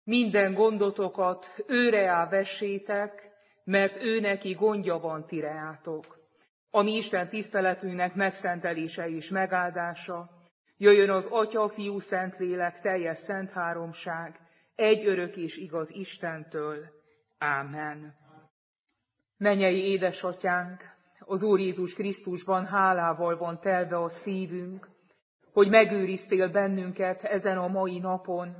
Minden gondotokat őre vessétek, mert ő neki gondja van tireátok. A mi Isten tiszteletünknek megszentelése és megáldása, jöjjön az Atya, Fiú, Szentlélek, teljes szent háromság, egy örök és igaz Istentől. Ámen. Mennyei édesatyánk, az Úr Jézus Krisztusban hálával van telve a szívünk, hogy megőriztél bennünket ezen a mai napon,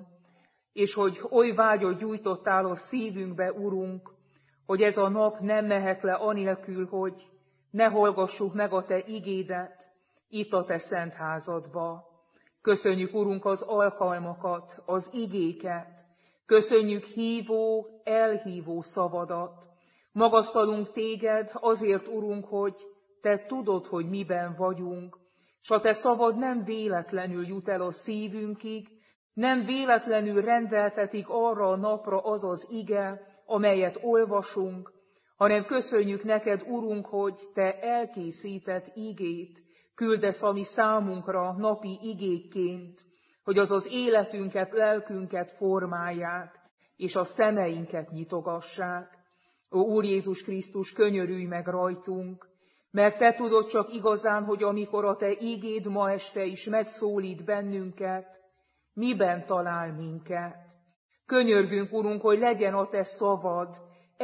és hogy oly vágyat gyújtottál a szívünkbe, Urunk, hogy ez a nap nem mehet le anélkül, hogy ne hallgassuk meg a Te igédet itt a Te szent házadba. Köszönjük, Urunk, az alkalmakat, az igéket, köszönjük hívó, elhívó szavadat. Magasztalunk Téged azért, Urunk, hogy Te tudod, hogy miben vagyunk, s a Te szavad nem véletlenül jut el a szívünkig, nem véletlenül rendeltetik arra a napra az az ige, amelyet olvasunk, hanem köszönjük neked, Urunk, hogy Te elkészített igét küldesz a mi számunkra napi igékként, hogy az az életünket, lelkünket formálják, és a szemeinket nyitogassák. Ó, Úr Jézus Krisztus, könyörülj meg rajtunk, mert Te tudod csak igazán, hogy amikor a Te igéd ma este is megszólít bennünket, miben talál minket. Könyörgünk, Urunk, hogy legyen a Te szavad,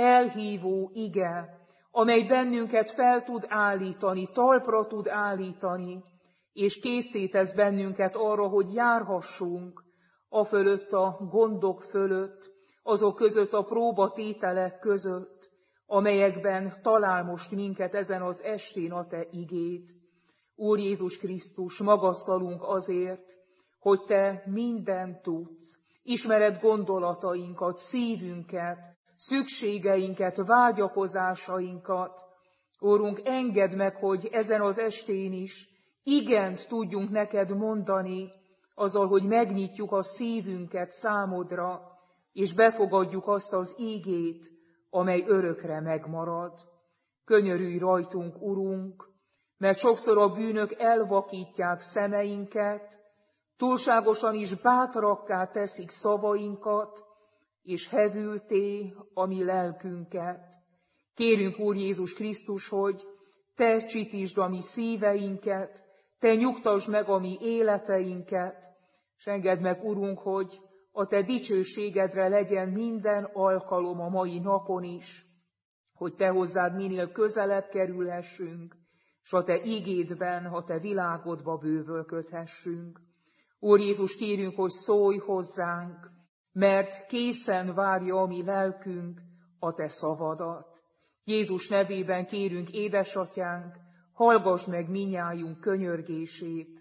elhívó ige, amely bennünket fel tud állítani, talpra tud állítani, és készítesz bennünket arra, hogy járhassunk afölött a gondok fölött, azok között a próbatételek között, amelyekben talál most minket ezen az estén a Te igéd. Úr Jézus Krisztus, magasztalunk azért, hogy Te mindent tudsz, ismered gondolatainkat, szívünket, szükségeinket, vágyakozásainkat. Úrunk, engedd meg, hogy ezen az estén is igent tudjunk neked mondani, azzal, hogy megnyitjuk a szívünket számodra, és befogadjuk azt az ígét, amely örökre megmarad. Könyörülj rajtunk, Urunk, mert sokszor a bűnök elvakítják szemeinket, túlságosan is bátrakká teszik szavainkat, és hevülté a mi lelkünket. Kérünk, Úr Jézus Krisztus, hogy Te csitítsd a mi szíveinket, Te nyugtasd meg a mi életeinket, s engedd meg, Urunk, hogy a Te dicsőségedre legyen minden alkalom a mai napon is, hogy Te hozzád minél közelebb kerülhessünk, s a Te igédben, a Te világodba bővölködhessünk. Úr Jézus, kérünk, hogy szólj hozzánk, mert készen várja a mi lelkünk a Te szavadat. Jézus nevében kérünk, édesatyánk, hallgass meg minnyájunk könyörgését.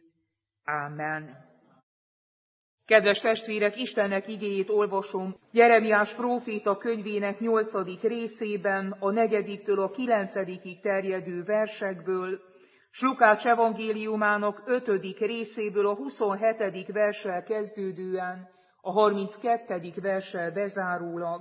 Ámen. Kedves testvérek, Istennek igéjét olvasom Jeremiás próféta könyvének 8. részében, a 4-től a 9. terjedő versekből, s Lukács evangéliumának 5. részéből a 27. verssel kezdődően, a 32. verssel bezárólag.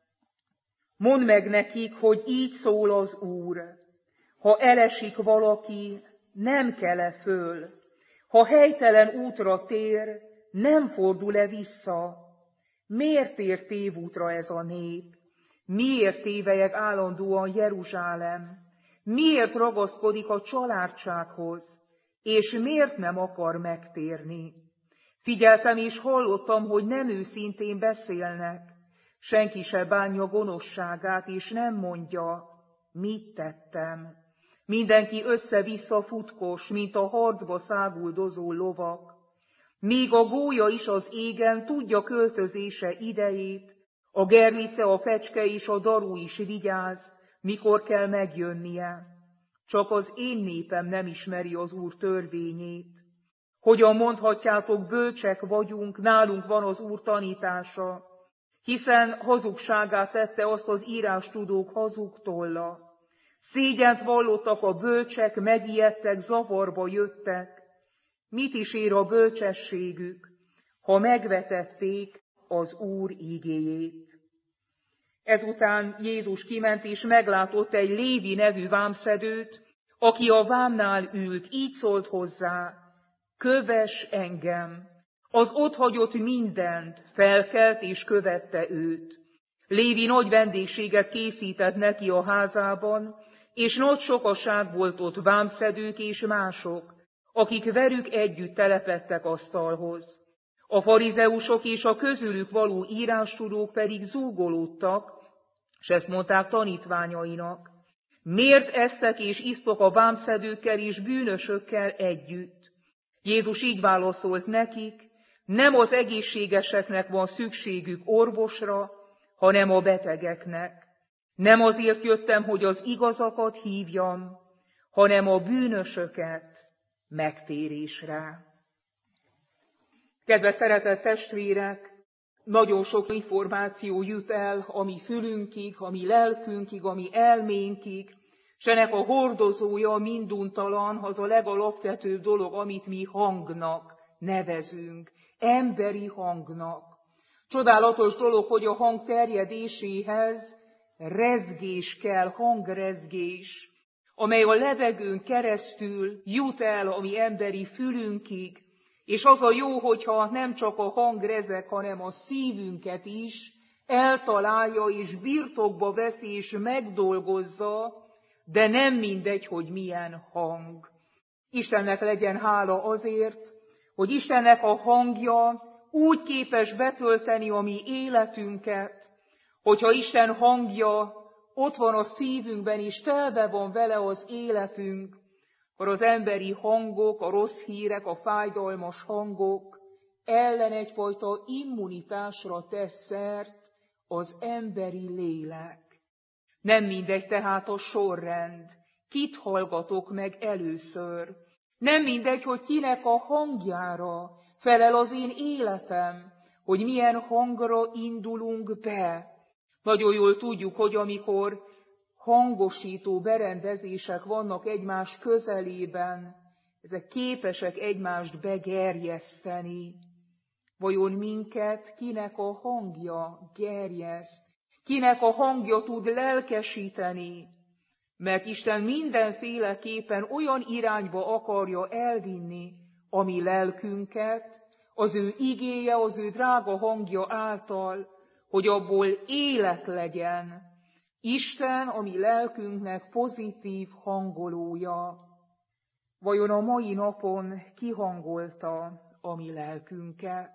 Mondd meg nekik, hogy így szól az Úr: ha elesik valaki, nem kell-e föl? Ha helytelen útra tér, nem fordul-e vissza? Miért tér tévútra ez a nép? Miért tévelyeg állandóan Jeruzsálem? Miért ragaszkodik a családsághoz? És miért nem akar megtérni? Figyeltem és hallottam, hogy nem őszintén beszélnek. Senki se bánja gonoszságát, és nem mondja, mit tettem. Mindenki össze-vissza futkos, mint a harcba száguldozó lovak. Még a gólya is az égen tudja költözése idejét, a gerlice, a fecske és a daru is vigyáz, mikor kell megjönnie. Csak az én népem nem ismeri az Úr törvényét. Hogyan mondhatjátok, bölcsek vagyunk, nálunk van az Úr tanítása, hiszen hazugságát tette azt az írástudók hazug tolla. Szégyent vallottak a bölcsek, megijedtek, zavarba jöttek. Mit is ér a bölcsességük, ha megvetették az Úr igéjét? Ezután Jézus kiment és meglátott egy Lévi nevű vámszedőt, aki a vámnál ült, így szólt hozzá: kövess engem. Az otthagyott mindent, felkelt és követte őt. Lévi nagy vendégséget készített neki a házában, és nagy sokaság volt ott, vámszedők és mások, akik velük együtt telepedtek asztalhoz. A farizeusok és a közülük való írástudók pedig zúgolódtak, s ezt mondták tanítványainak: miért esztek és isztok a vámszedőkkel és bűnösökkel együtt? Jézus így válaszolt nekik: nem az egészségeseknek van szükségük orvosra, hanem a betegeknek. Nem azért jöttem, hogy az igazakat hívjam, hanem a bűnösöket megtérésre. Kedves szeretett testvérek, nagyon sok információ jut el a mi fülünkig, a mi lelkünkig, a mi elménkig, s ennek a hordozója minduntalan az a legalapvetőbb dolog, amit mi hangnak nevezünk, emberi hangnak. Csodálatos dolog, hogy a hang terjedéséhez rezgés kell, hangrezgés, amely a levegőn keresztül jut el a mi emberi fülünkig, és az a jó, hogyha nem csak a hang rezeg, hanem a szívünket is eltalálja és birtokba veszi és megdolgozza, de nem mindegy, hogy milyen hang. Istennek legyen hála azért, hogy Istennek a hangja úgy képes betölteni a mi életünket, hogyha Isten hangja ott van a szívünkben, és telve van vele az életünk, akkor az emberi hangok, a rossz hírek, a fájdalmas hangok ellen egyfajta immunitásra tesz szert az emberi lélek. Nem mindegy tehát a sorrend, kit hallgatok meg először. Nem mindegy, hogy kinek a hangjára felel az én életem, hogy milyen hangra indulunk be. Nagyon jól tudjuk, hogy amikor hangosító berendezések vannak egymás közelében, ezek képesek egymást begerjeszteni. Vajon minket kinek a hangja gerjeszt? Kinek a hangja tud lelkesíteni? Mert Isten mindenféleképpen olyan irányba akarja elvinni a mi lelkünket, az ő igéje, az ő drága hangja által, hogy abból élet legyen. Isten a mi lelkünknek pozitív hangolója. Vajon a mai napon kihangolta a mi lelkünket?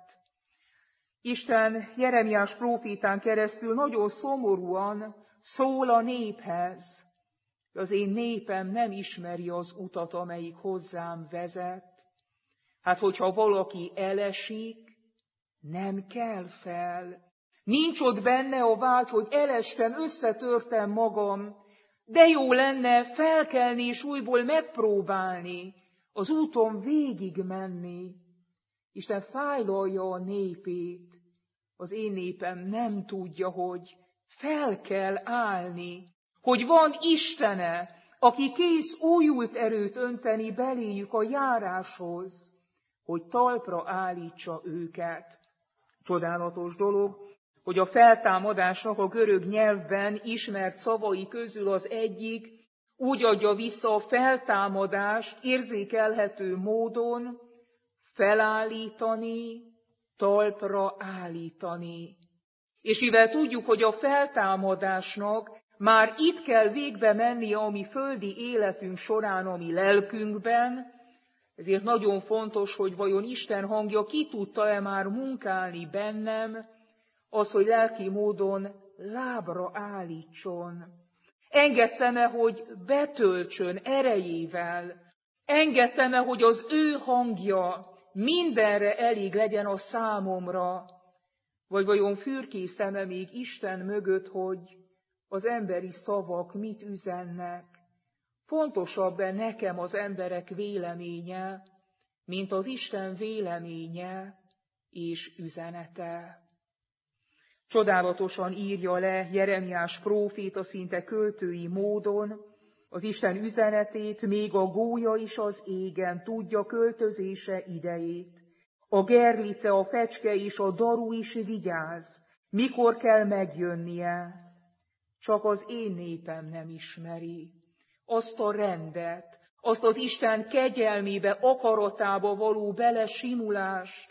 Isten Jeremiás prófétán keresztül nagyon szomorúan szól a néphez. Az én népem nem ismeri az utat, amelyik hozzám vezet. Hát, hogyha valaki elesik, nem kell fel. Nincs ott benne a vágy, hogy elestem, összetörtem magam, de jó lenne felkelni és újból megpróbálni, az úton végig menni. Isten fájlalja a népét. Az én népem nem tudja, hogy fel kell állni, hogy van Istene, aki kész újult erőt önteni beléjük a járáshoz, hogy talpra állítsa őket. Csodálatos dolog, hogy a feltámadásnak a görög nyelvben ismert szavai közül az egyik úgy adja vissza a feltámadást érzékelhető módon: felállítani, talpra állítani. És mivel tudjuk, hogy a feltámadásnak már itt kell végbe mennie a mi földi életünk során, a mi lelkünkben, ezért nagyon fontos, hogy vajon Isten hangja ki tudta-e már munkálni bennem, az, hogy lelki módon lábra állítson. Engedtem-e, hogy betöltsön erejével? Engedtem-e, hogy az ő hangja mindenre elég legyen a számomra? Vagy vajon fürkészem-e még Isten mögött, hogy az emberi szavak mit üzennek? Fontosabb-e nekem az emberek véleménye, mint az Isten véleménye és üzenete? Csodálatosan írja le Jeremiás próféta szinte költői módon az Isten üzenetét, még a gólya is az égen tudja költözése idejét. A gerlice, a fecske és a daru is vigyáz, mikor kell megjönnie. Csak az én népem nem ismeri azt a rendet, azt az Isten kegyelmébe, akaratába való belesimulást,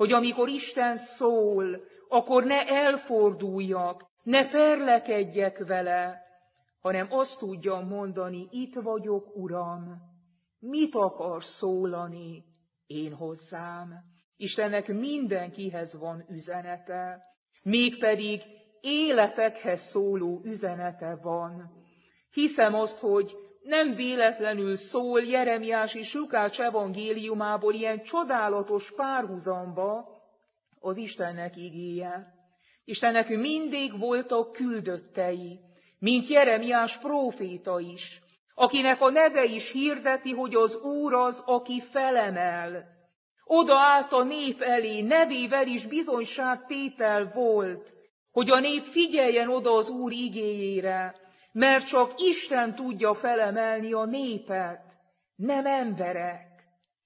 hogy amikor Isten szól, akkor ne elforduljak, ne perlekedjek vele, hanem azt tudjam mondani, itt vagyok, Uram, mit akar szólani én hozzám? Istennek mindenkihez van üzenete, mégpedig életekhez szóló üzenete van. Hiszem azt, hogy nem véletlenül szól Jeremiás és Lukács evangéliumából ilyen csodálatos párhuzamba az Istennek igéje. Istennek mindig voltak küldöttei, mint Jeremiás próféta is, akinek a neve is hirdeti, hogy az Úr az, aki felemel. Odaállt a nép elé, nevével is bizonyságtétel volt, hogy a nép figyeljen oda az Úr igéjére, mert csak Isten tudja felemelni a népet, nem emberek.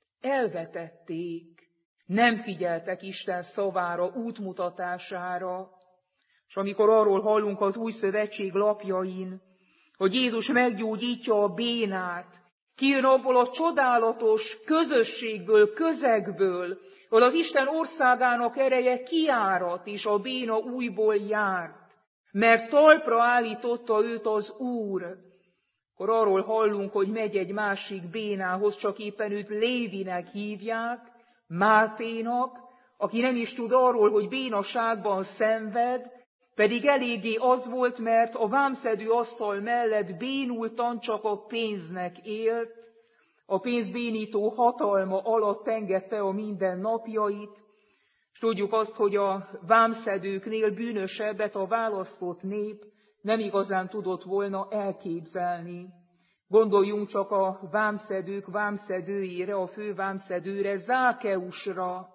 Elvetették, nem figyeltek Isten szavára, útmutatására. És amikor arról hallunk az Új Szövetség lapjain, hogy Jézus meggyógyítja a bénát, kijön abból a csodálatos közösségből, közegből, ahol az Isten országának ereje kiárat, és a béna újból járt, mert talpra állította őt az Úr. Akkor arról hallunk, hogy megy egy másik bénához, csak éppen őt Lévinek hívják, Máténak, aki nem is tud arról, hogy bénaságban szenved, pedig eléggé az volt, mert a vámszedő asztal mellett bénultan csak a pénznek élt, a pénzbénító hatalma alatt engedte a mindennapjait, és tudjuk azt, hogy a vámszedőknél bűnösebbet a választott nép nem igazán tudott volna elképzelni. Gondoljunk csak a vámszedők vámszedőjére, a fővámszedőre, Zákeusra.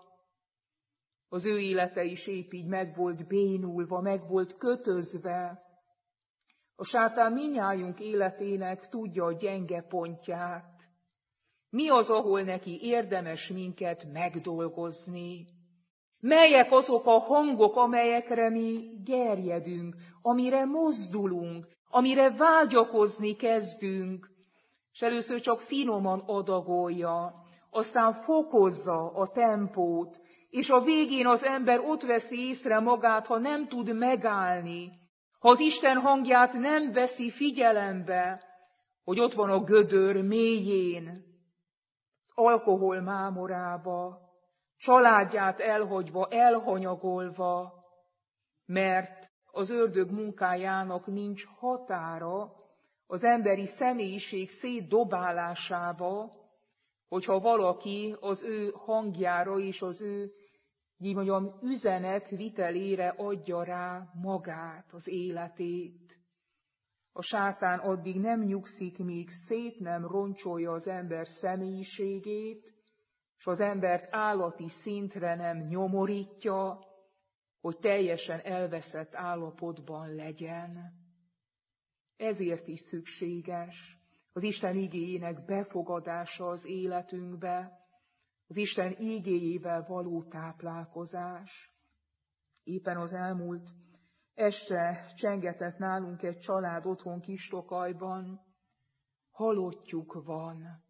Az ő élete is épp így meg volt bénulva, meg volt kötözve. A sátán mindnyájunk életének tudja a gyenge pontját. Mi az, ahol neki érdemes minket megdolgozni? Melyek azok a hangok, amelyekre mi gerjedünk, amire mozdulunk, amire vágyakozni kezdünk, és először csak finoman adagolja, aztán fokozza a tempót, és a végén az ember ott veszi észre magát, ha nem tud megállni, ha az Isten hangját nem veszi figyelembe, hogy ott van a gödör mélyén, alkohol mámorába, családját elhagyva, elhanyagolva, mert az ördög munkájának nincs határa az emberi személyiség szétdobálásába, hogyha valaki az ő hangjára és az ő, így mondjam, üzenetvitelére adja rá magát, az életét. A sátán addig nem nyugszik, míg szét nem roncsolja az ember személyiségét, és az embert állati szintre nem nyomorítja, hogy teljesen elveszett állapotban legyen. Ezért is szükséges az Isten igéjének befogadása az életünkbe, az Isten igéjével való táplálkozás. Éppen az elmúlt este csengetett nálunk egy család otthon Kistokajban, halottjuk van.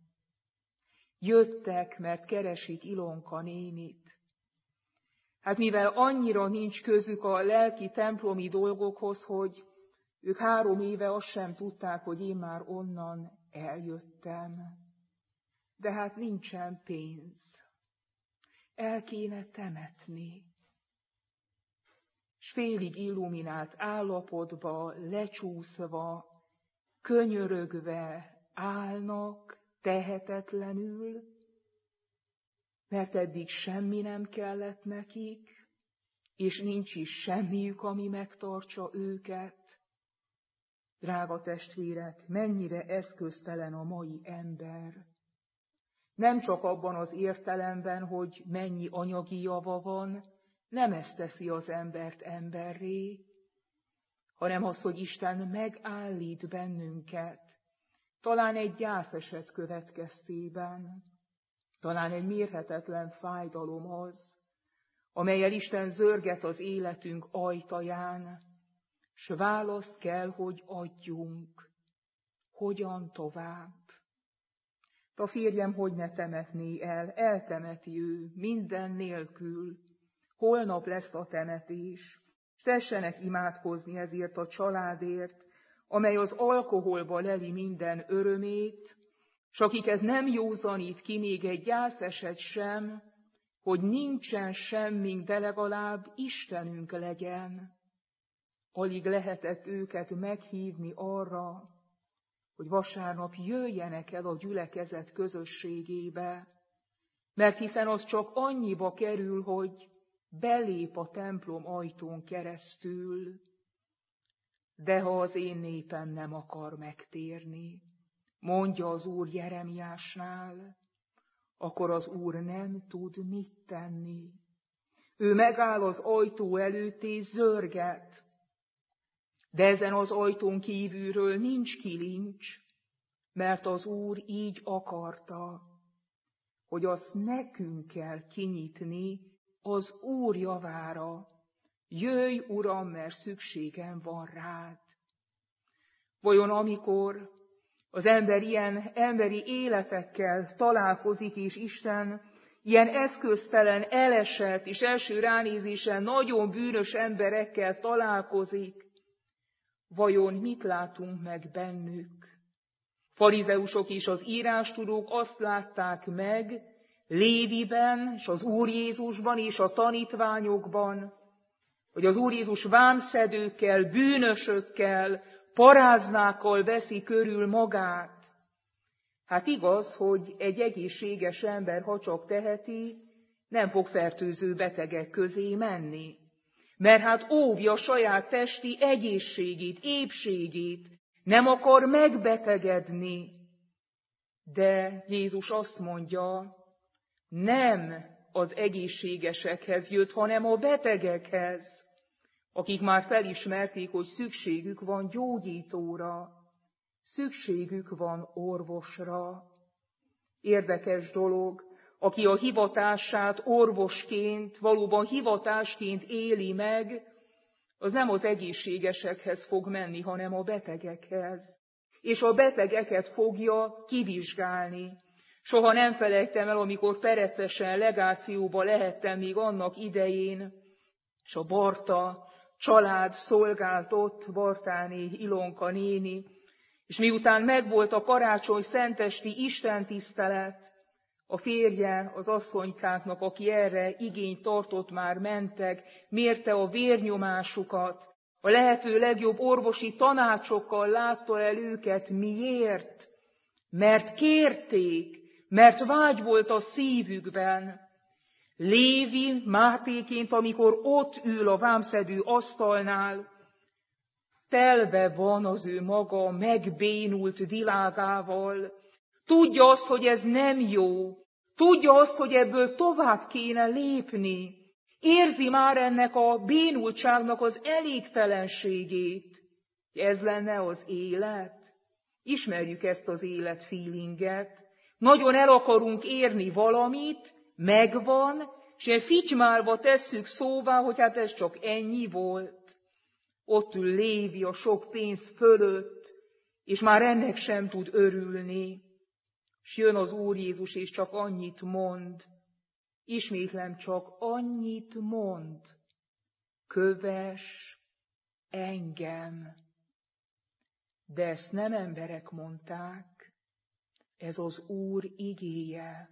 Jöttek, mert keresik Ilonka nénit. Hát mivel annyira nincs közük a lelki templomi dolgokhoz, hogy ők 3 éve azt sem tudták, hogy én már onnan eljöttem. De hát nincsen pénz. El kéne temetni. S félig illuminált állapotba, lecsúszva, könyörögve állnak tehetetlenül, mert eddig semmi nem kellett nekik, és nincs is semmiük, ami megtartsa őket. Drága testvérek, mennyire eszköztelen a mai ember. Nem csak abban az értelemben, hogy mennyi anyagi java van, nem ez teszi az embert emberré, hanem az, hogy Isten megállít bennünket, talán egy gyászeset következtében, talán egy mérhetetlen fájdalom az, amellyel Isten zörget az életünk ajtaján, s választ kell, hogy adjunk. Hogyan tovább? A férjem hogy ne temetné el, eltemeti ő, minden nélkül. Holnap lesz a temetés, s tessenek imádkozni ezért a családért, amely az alkoholba leli minden örömét, s akiket nem józanít ki még egy gyászeset sem, hogy nincsen semmink, de legalább Istenünk legyen. Alig lehetett őket meghívni arra, hogy vasárnap jöjjenek el a gyülekezet közösségébe, mert hiszen az csak annyiba kerül, hogy belép a templom ajtón keresztül. De ha az én népem nem akar megtérni, mondja az Úr Jeremiásnál, akkor az Úr nem tud mit tenni. Ő megáll az ajtó előtt és zörget, de ezen az ajtón kívülről nincs kilincs, mert az Úr így akarta, hogy azt nekünk kell kinyitni az Úr javára. Jöjj, Uram, mert szükségem van rád. Vajon amikor az ember ilyen emberi életekkel találkozik, és Isten ilyen eszköztelen, elesett és első ránézésen nagyon bűnös emberekkel találkozik, vajon mit látunk meg bennük? Farizeusok és az írástudók azt látták meg Léviben, és az Úr Jézusban és a tanítványokban, hogy az Úr Jézus vámszedőkkel, bűnösökkel, paráznákkal veszi körül magát. Hát igaz, hogy egy egészséges ember, ha csak teheti, nem fog fertőző betegek közé menni. Mert hát óvja saját testi egészségét, épségét, nem akar megbetegedni. De Jézus azt mondja, nem az egészségesekhez jött, hanem a betegekhez, akik már felismerték, hogy szükségük van gyógyítóra, szükségük van orvosra. Érdekes dolog, aki a hivatását orvosként, valóban hivatásként éli meg, az nem az egészségesekhez fog menni, hanem a betegekhez. És a betegeket fogja kivizsgálni. Soha nem felejtem el, amikor perecesen legációba lehettem még annak idején, és a Barta család szolgált ott, Bartáné Ilonka néni, és miután megvolt a karácsony szentesti istentisztelet, a férje az asszonykáknak, aki erre igényt tartott, már mentek, mérte a vérnyomásukat, a lehető legjobb orvosi tanácsokkal látta el őket. Miért? Mert kérték, mert vágy volt a szívükben. Lévi Mátéként, amikor ott ül a vámszedő asztalnál, telve van az ő maga megbénult világával. Tudja azt, hogy ez nem jó. Tudja azt, hogy ebből tovább kéne lépni. Érzi már ennek a bénultságnak az elégtelenségét. Ez lenne az élet. Ismerjük ezt az élet feelinget. Nagyon el akarunk érni valamit, megvan, és ilyen fitymálva tesszük szóvá, hogy hát ez csak ennyi volt. Ott ül Lévi a sok pénz fölött, és már ennek sem tud örülni. És jön az Úr Jézus, és csak annyit mond, ismétlem, csak annyit mond, kövess engem. De ezt nem emberek mondták, ez az Úr igéje.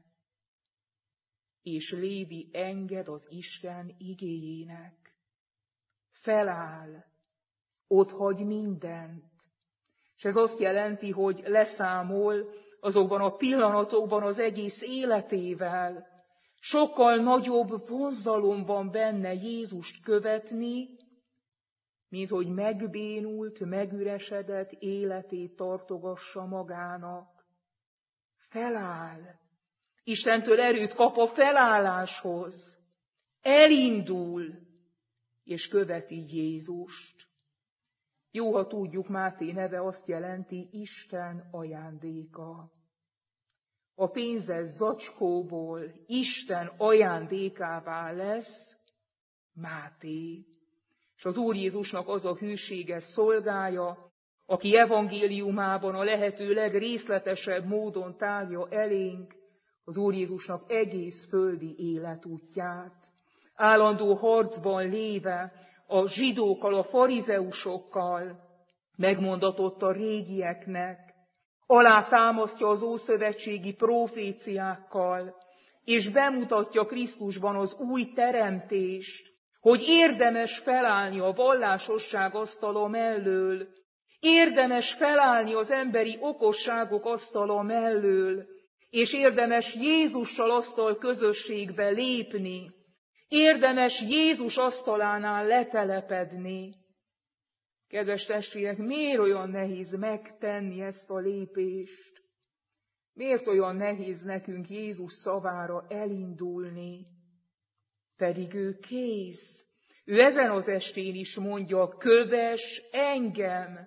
És Lévi enged az Isten igéjének. Feláll, otthagy mindent. És ez azt jelenti, hogy leszámol azokban a pillanatokban az egész életével. Sokkal nagyobb vonzalom van benne Jézust követni, mint hogy megbénult, megüresedett életét tartogassa magának. Feláll. Istentől erőt kap a felálláshoz. Elindul, és követi Jézust. Jó, ha tudjuk, Máté neve azt jelenti, Isten ajándéka. A pénzes zacskóból Isten ajándékává lesz Máté. És az Úr Jézusnak az a hűséges szolgája, aki evangéliumában a lehető legrészletesebb módon tárja elénk az Úr Jézusnak egész földi életútját. Állandó harcban léve a zsidókkal, a farizeusokkal, megmondatott a régieknek, alátámasztja az ószövetségi proféciákkal, és bemutatja Krisztusban az új teremtést, hogy érdemes felállni a vallásosság asztala mellől, érdemes felállni az emberi okosságok asztala mellől, és érdemes Jézussal asztal közösségbe lépni, érdemes Jézus asztalánál letelepedni. Kedves testvérek, miért olyan nehéz megtenni ezt a lépést? Miért olyan nehéz nekünk Jézus szavára elindulni? Pedig ő kész. Ő ezen az estén is mondja, kövess engem,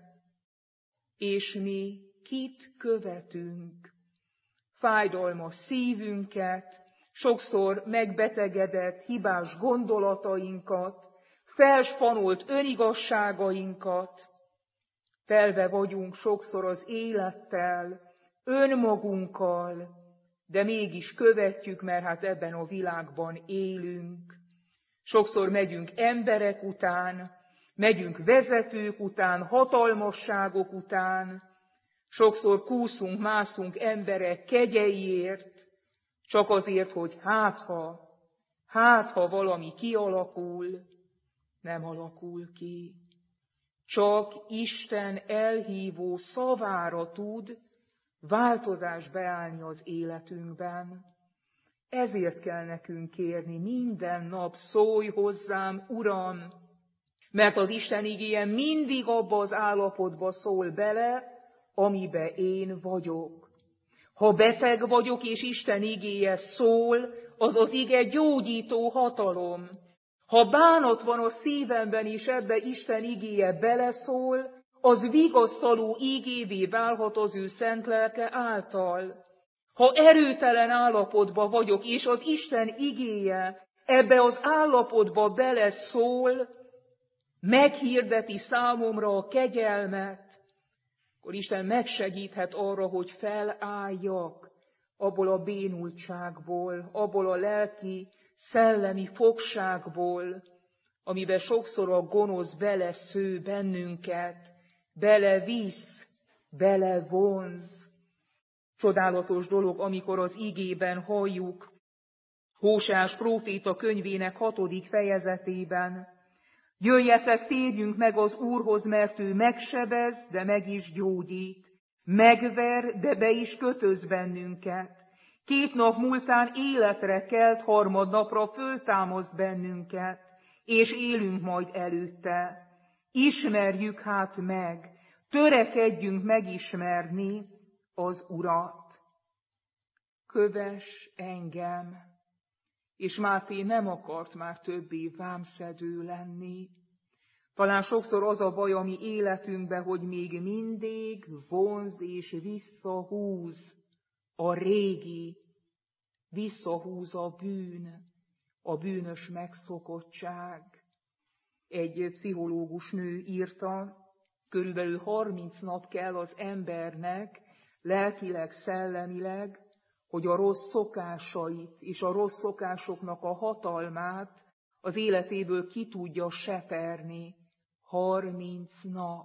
és mi kit követünk? Fájdalmas szívünket, sokszor megbetegedett, hibás gondolatainkat, felspanolt önigazságainkat, telve vagyunk sokszor az élettel, önmagunkkal, de mégis követjük, mert hát ebben a világban élünk. Sokszor megyünk emberek után, megyünk vezetők után, hatalmasságok után, sokszor kúszunk, mászunk emberek kegyeiért, csak azért, hogy hát ha valami kialakul, nem alakul ki. Csak Isten elhívó szavára tud változás beállni az életünkben. Ezért kell nekünk kérni minden nap, szólj hozzám, Uram, mert az Isten igéje mindig abba az állapotba szól bele, amibe én vagyok. Ha beteg vagyok, és Isten igéje szól, az az ige gyógyító hatalom. Ha bánat van a szívemben, és ebbe Isten igéje beleszól, az vigasztaló ígévé válhat az ő szent lelke által. Ha erőtelen állapotba vagyok, és az Isten igéje ebbe az állapotba beleszól, meghirdeti számomra a kegyelmet, akkor Isten megsegíthet arra, hogy felálljak abból a bénultságból, abból a lelki, szellemi fogságból, amiben sokszor a gonosz belesző bennünket, belevisz, belevonz. Csodálatos dolog, amikor az igében halljuk, Hóseás próféta könyvének 6. fejezetében, jöjjetek, térjünk meg az Úrhoz, mert ő megsebez, de meg is gyógyít, megver, de be is kötöz bennünket. 2 nap múltán életre kelt, harmadnapra föltámaszt bennünket, és élünk majd előtte. Ismerjük hát meg, törekedjünk megismerni az Urat. Kövess engem! És Máté nem akart már többé vámszedő lenni. Talán sokszor az a baj a mi életünkben, hogy még mindig vonz és visszahúz a régi, visszahúz a bűn, a bűnös megszokottság. Egy pszichológus nő írta, körülbelül 30 nap kell az embernek lelkileg, szellemileg, hogy a rossz szokásait és a rossz szokásoknak a hatalmát az életéből ki tudja seperni. 30 nap.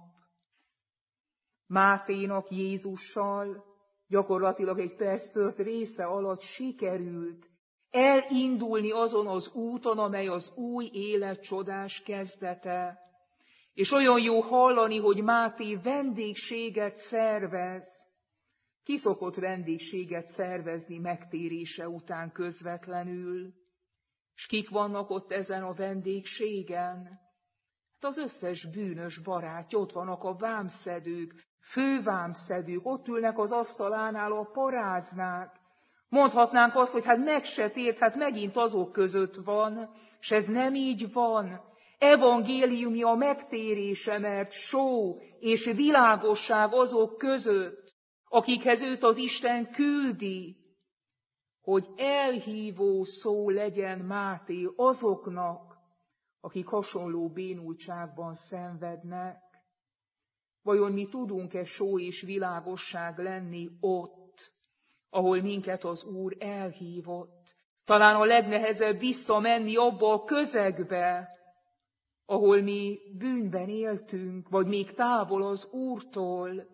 Máténak Jézussal gyakorlatilag egy perctört része alatt sikerült elindulni azon az úton, amely az új élet csodás kezdete. És olyan jó hallani, hogy Máté vendégséget szervez. Ki szokott vendégséget szervezni megtérése után közvetlenül? És kik vannak ott ezen a vendégségen? Hát az összes bűnös barátja, ott vannak a vámszedők, fővámszedők, ott ülnek az asztalánál a paráznák. Mondhatnánk azt, hogy hát meg se tért, hát megint azok között van, és ez nem így van. Evangéliumi a megtérése, mert só és világosság azok között, akikhez őt az Isten küldi, hogy elhívó szó legyen Máté azoknak, akik hasonló bénultságban szenvednek. Vajon mi tudunk-e só és világosság lenni ott, ahol minket az Úr elhívott? Talán a legnehezebb visszamenni abba a közegbe, ahol mi bűnben éltünk, vagy még távol az Úrtól,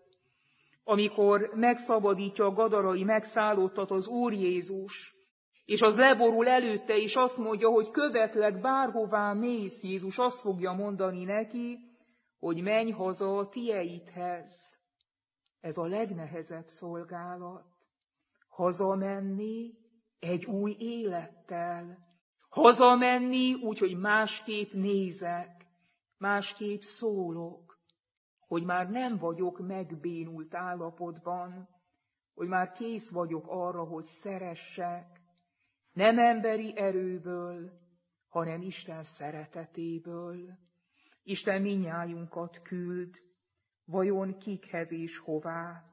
amikor megszabadítja a gadarai megszállottat az Úr Jézus, és az leborul előtte, és azt mondja, hogy követlek bárhová mész. Jézus azt fogja mondani neki, hogy menj haza a tieidhez. Ez a legnehezebb szolgálat. Hazamenni egy új élettel. Hazamenni úgy, hogy másképp nézek, másképp szólok, hogy már nem vagyok megbénult állapotban, hogy már kész vagyok arra, hogy szeressek, nem emberi erőből, hanem Isten szeretetéből. Isten mindnyájunkat küld, vajon kikhez és hová?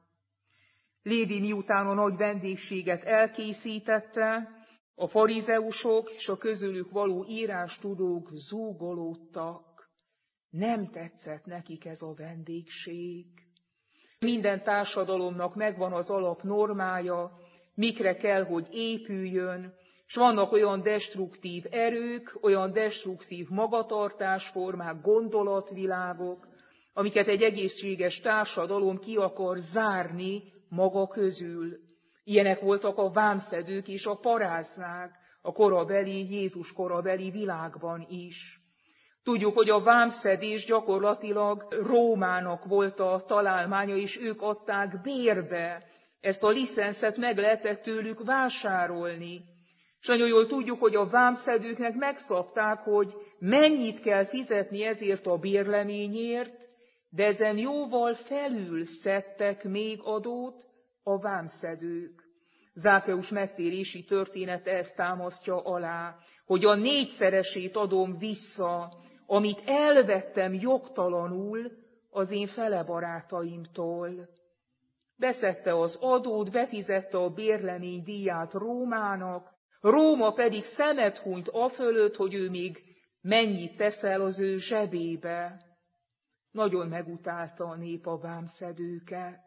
Lévi miután a nagy vendégséget elkészítette, a farizeusok és a közülük való írástudók zúgolódtak. Nem tetszett nekik ez a vendégség. Minden társadalomnak megvan az alapnormája, mikre kell, hogy épüljön, és vannak olyan destruktív erők, olyan destruktív magatartásformák, gondolatvilágok, amiket egy egészséges társadalom ki akar zárni maga közül. Ilyenek voltak a vámszedők és a paráznák a korabeli, Jézus korabeli világban is. Tudjuk, hogy a vámszedés gyakorlatilag Rómának volt a találmánya, és ők adták bérbe. Ezt a licenszet meg lehetett tőlük vásárolni. És nagyon jól tudjuk, hogy a vámszedőknek megszabták, hogy mennyit kell fizetni ezért a bérleményért, de ezen jóval felül szedtek még adót a vámszedők. Zákeus megtérési története ezt támasztja alá, hogy a 4-szeresét adom vissza, amit elvettem jogtalanul az én fele barátaimtól. Beszedte az adót, befizette a bérlemény díját Rómának, Róma pedig szemet hunyt afölött, hogy ő még mennyit teszel az ő zsebébe. Nagyon megutálta a nép a vámszedőket.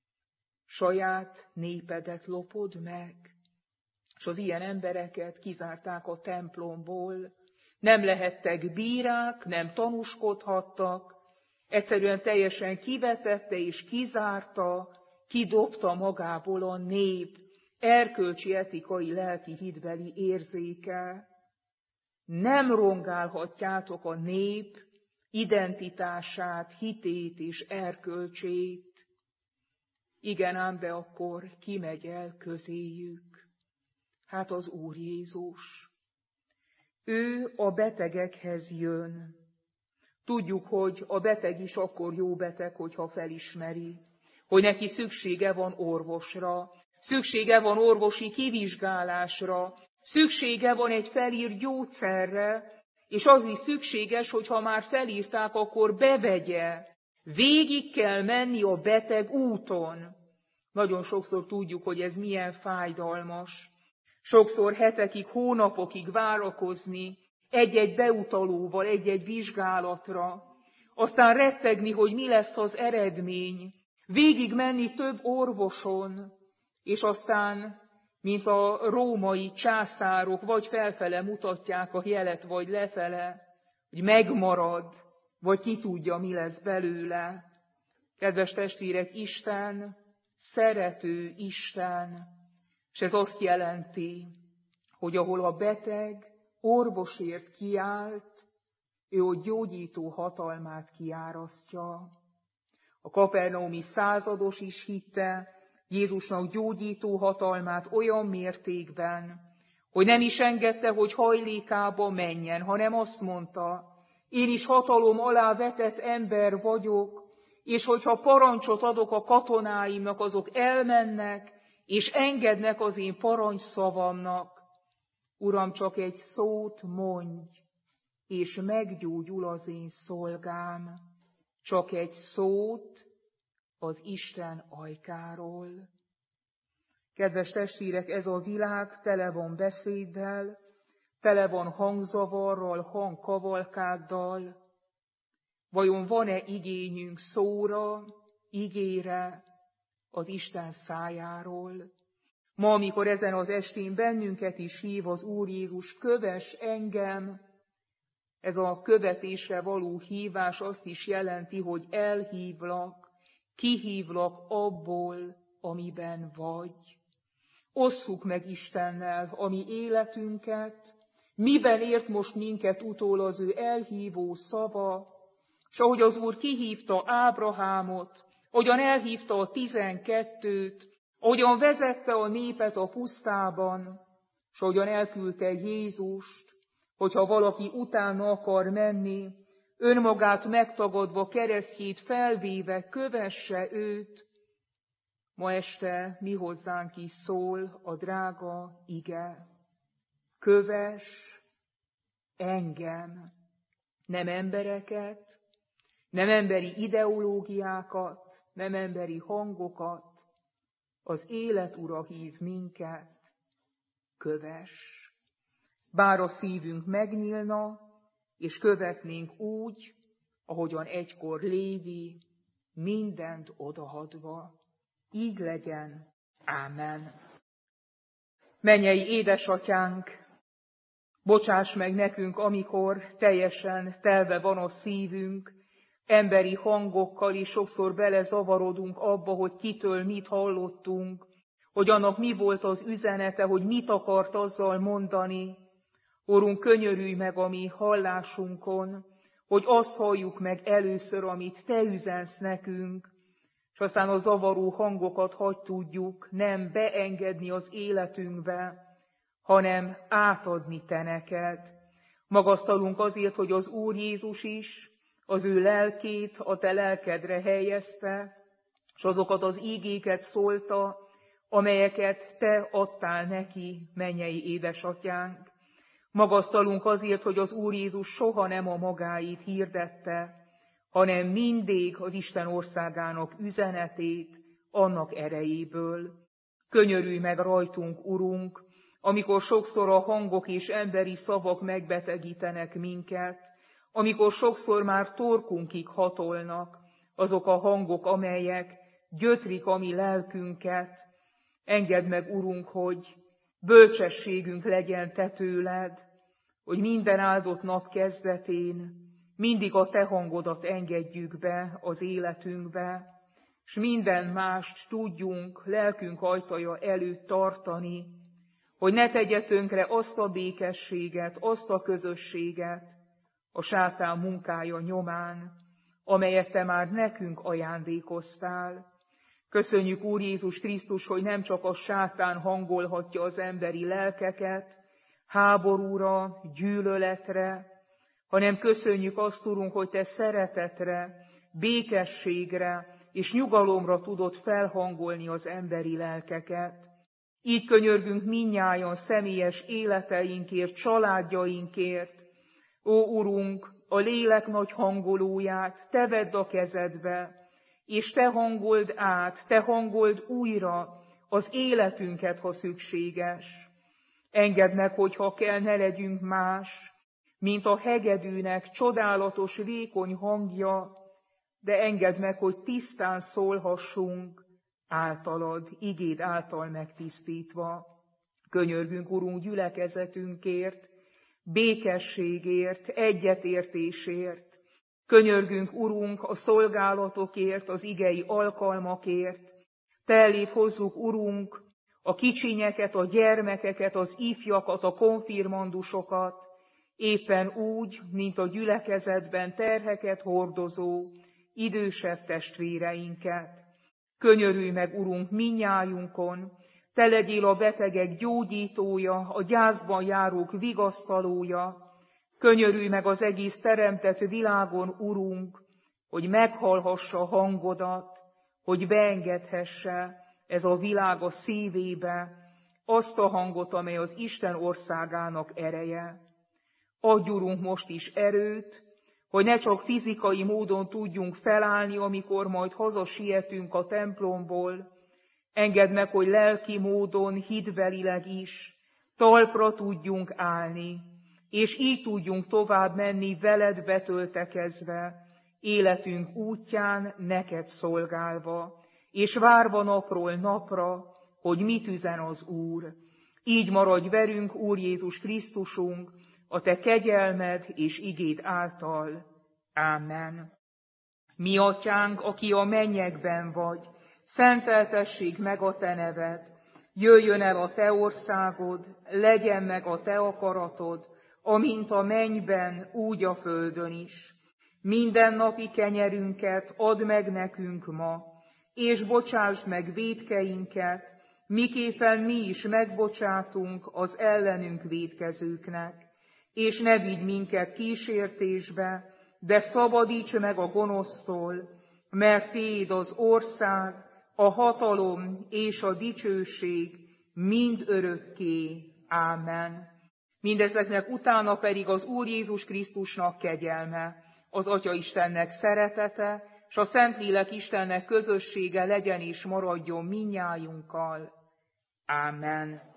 Saját népedet lopod meg, és az ilyen embereket kizárták a templomból. Nem lehettek bírák, nem tanúskodhattak, egyszerűen teljesen kivetette és kizárta, kidobta magából a nép erkölcsi, etikai, lelki, hitbeli érzéke. Nem rongálhatjátok a nép identitását, hitét és erkölcsét. Igen ám, de akkor ki megy el közéjük? Hát az Úr Jézus. Ő a betegekhez jön. Tudjuk, hogy a beteg is akkor jó beteg, hogyha felismeri, hogy neki szüksége van orvosra, szüksége van orvosi kivizsgálásra, szüksége van egy felírt gyógyszerre, és az is szükséges, hogy ha már felírták, akkor bevegye. Végig kell menni a beteg úton. Nagyon sokszor tudjuk, hogy ez milyen fájdalmas. Sokszor hetekig, hónapokig várakozni egy-egy beutalóval, egy-egy vizsgálatra. Aztán rettegni, hogy mi lesz az eredmény. Végig menni több orvoson, és aztán, mint a római császárok, vagy felfele mutatják a jelet, vagy lefele, hogy megmarad, vagy ki tudja, mi lesz belőle. Kedves testvérek, Isten szerető Isten, és ez azt jelenti, hogy ahol a beteg orvosért kiállt, ő a gyógyító hatalmát kiárasztja. A kapernaumi százados is hitte Jézusnak gyógyító hatalmát olyan mértékben, hogy nem is engedte, hogy hajlékába menjen, hanem azt mondta, én is hatalom alá vetett ember vagyok, és hogyha parancsot adok a katonáimnak, azok elmennek, és engednek az én parancsszavamnak. Uram, csak egy szót mondj, és meggyógyul az én szolgám. Csak egy szót az Isten ajkáról. Kedves testvérek, ez a világ tele van beszéddel, tele van hangzavarral, hangkavalkáddal. Vajon van-e igényünk szóra, igére az Isten szájáról? Ma, amikor ezen az estén bennünket is hív az Úr Jézus, kövess engem, ez a követésre való hívás azt is jelenti, hogy elhívlak, kihívlak abból, amiben vagy. Osszuk meg Istennel a mi életünket, miben ért most minket utól az ő elhívó szava, és ahogy az Úr kihívta Ábrahámot, ahogyan elhívta a 12-t, ahogyan vezette a népet a pusztában, és ahogyan elküldte Jézust, hogyha valaki utána akar menni, önmagát megtagadva, keresztjét felvéve, kövesse őt. Ma este mi hozzánk is szól a drága ige. Kövess engem, nem embereket, nem emberi ideológiákat, nem emberi hangokat, az élet ura hív minket, kövess. Bár a szívünk megnyílna, és követnénk úgy, ahogyan egykor Lévi, mindent odahadva. Így legyen. Ámen. Mennyei édesatyánk, bocsáss meg nekünk, amikor teljesen telve van a szívünk, emberi hangokkal is sokszor belezavarodunk abba, hogy kitől mit hallottunk, hogy annak mi volt az üzenete, hogy mit akart azzal mondani. Urunk, könyörülj meg a mi hallásunkon, hogy azt halljuk meg először, amit Te üzensz nekünk, és aztán a zavaró hangokat hadd tudjuk nem beengedni az életünkbe, hanem átadni Te neked. Magasztalunk azért, hogy az Úr Jézus is az ő lelkét a Te lelkedre helyezte, és azokat az ígéket szólta, amelyeket Te adtál neki, mennyei édesatyánk. Magasztalunk azért, hogy az Úr Jézus soha nem a magáit hirdette, hanem mindig az Isten országának üzenetét, annak erejéből. Könyörülj meg rajtunk, Urunk, amikor sokszor a hangok és emberi szavak megbetegítenek minket, amikor sokszor már torkunkig hatolnak azok a hangok, amelyek gyötrik a mi lelkünket. Engedd meg, Urunk, hogy bölcsességünk legyen Te tőled, hogy minden áldott nap kezdetén mindig a Te hangodat engedjük be az életünkbe, és minden mást tudjunk lelkünk ajtaja előtt tartani, hogy ne tegye tönkre azt a békességet, azt a közösséget a sátán munkája nyomán, amelyet Te már nekünk ajándékoztál. Köszönjük, Úr Jézus Krisztus, hogy nem csak a sátán hangolhatja az emberi lelkeket, háborúra, gyűlöletre, hanem köszönjük azt, Urunk, hogy Te szeretetre, békességre és nyugalomra tudod felhangolni az emberi lelkeket. Így könyörgünk mindnyájan személyes életeinkért, családjainkért. Ó, Urunk, a lélek nagy hangolóját Te vedd a kezedbe, és Te hangold át, Te hangold újra az életünket, ha szükséges. Engedd meg, hogyha kell, ne legyünk más, mint a hegedűnek csodálatos, vékony hangja, de engedd meg, hogy tisztán szólhassunk általad, igéd által megtisztítva. Könyörgünk, Urunk, gyülekezetünkért, békességért, egyetértésért. Könyörgünk, Urunk, a szolgálatokért, az igei alkalmakért. Te eléd hozzuk, Urunk, a kicsinyeket, a gyermekeket, az ifjakat, a konfirmandusokat, éppen úgy, mint a gyülekezetben terheket hordozó, idősebb testvéreinket. Könyörülj meg, Urunk, mindnyájunkon, Te legyél a betegek gyógyítója, a gyászban járók vigasztalója. Könyörülj meg az egész teremtett világon, Urunk, hogy meghallhassa hangodat, hogy beengedhesse ez a világ a szívébe azt a hangot, amely az Isten országának ereje. Adj, Urunk, most is erőt, hogy ne csak fizikai módon tudjunk felállni, amikor majd hazasietünk a templomból. Engedd meg, hogy lelki módon, hitbelileg is talpra tudjunk állni, és így tudjunk tovább menni veled betöltekezve, életünk útján neked szolgálva, és várva napról napra, hogy mit üzen az Úr. Így maradj velünk, Úr Jézus Krisztusunk, a te kegyelmed és igéd által. Ámen. Mi atyánk, aki a mennyekben vagy, szenteltessék meg a te neved, jöjjön el a te országod, legyen meg a te akaratod, amint a mennyben, úgy a földön is. Mindennapi kenyerünket add meg nekünk ma, és bocsásd meg vétkeinket, miképpen mi is megbocsátunk az ellenünk vétkezőknek. És ne vigy minket kísértésbe, de szabadíts meg a gonosztól, mert tiéd az ország, a hatalom és a dicsőség mind örökké. Ámen. Mindezeknek utána pedig az Úr Jézus Krisztusnak kegyelme, az Atya Istennek szeretete, és a Szentlélek Istennek közössége legyen és maradjon mindnyájunkkal. Ámen.